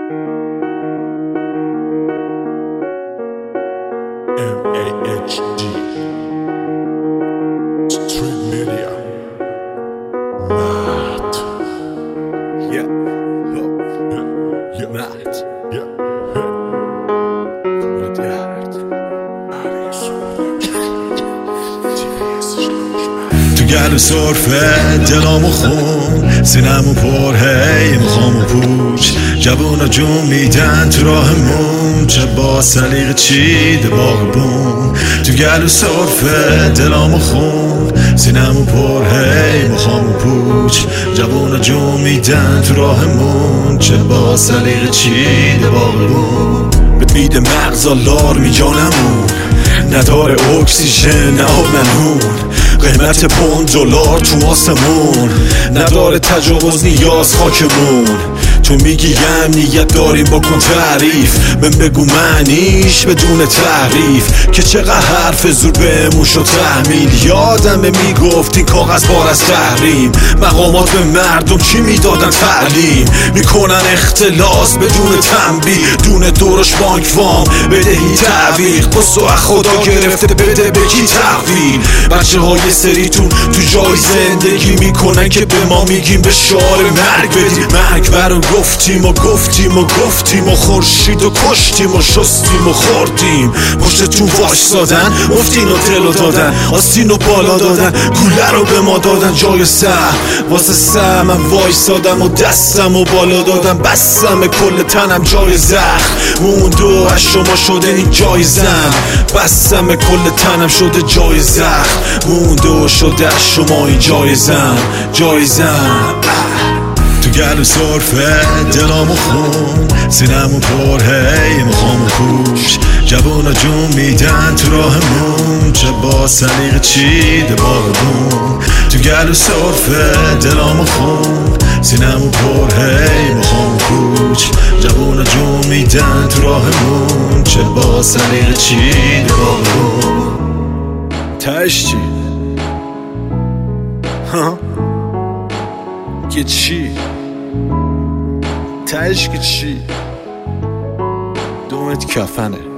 MAHD Street Media Matt Yeah. Yeah Matt. Yeah تو گل سرفه دلامو خون سینمو پر هی میخوامو پوچ جوونا جون میدن تو راهمون چه با سلیقه چیده باغبون تو گل سرفه دلامو خون سینمو پر هی میخوامو پوچ جوونا جون میدن تو راهمون چه با سلیقه چیده باغبون بهت میده مغزا لار میجانمون نداره اکسیژن نه آب منون قیمت پوند دلار تو آسمون نداره تجاوز نیاز خاکمون تو میگی امنیت داریم بکن تعریف من بگو معنیش بدون تعریف که چقدر حرف زور بهمون شد تحمیل یادمه میگفت این کاغذ بار از تحریم مقامات به مردم چی میدادن تعلیم میکنن اختلاس بدون تنبیه دونه دورش بانک وام بدهی تعویق بسو خدا گرفته بده بگی تحویل بچه های سریتون تو جای زندگی میکنن که به ما میگیم به شعار مرگ بدیم مرگ برو گفتیم و گفتیم و گفتیم و خورشید و کشتیم و شستیم و خوردیم پشتتون وایسادن مفتین و دلو دادن آستین و بالا دادن گوله رو به ما دادن جای سر واسه سر من وایسادم و دستم و بالا دادم بستم کل تنم جای زخم موند و از شما شده این جایزم بستم کل تنم شده جای زخم موند و شده از شما این جایزم تو گل سرفه دلامو خون سینمو پر هی میخوامو پوش جوونا جون میدن تو راهمون چه با سلیقه چیده باغبون تو گل سرفه دلامو خون سینمو پر هی میخوامو پوش جوونا جون میدن تو راهمون چه با سلیقه چیده باغبون تهش چی؟ که چی؟ تهش که چی؟ دومت کفنه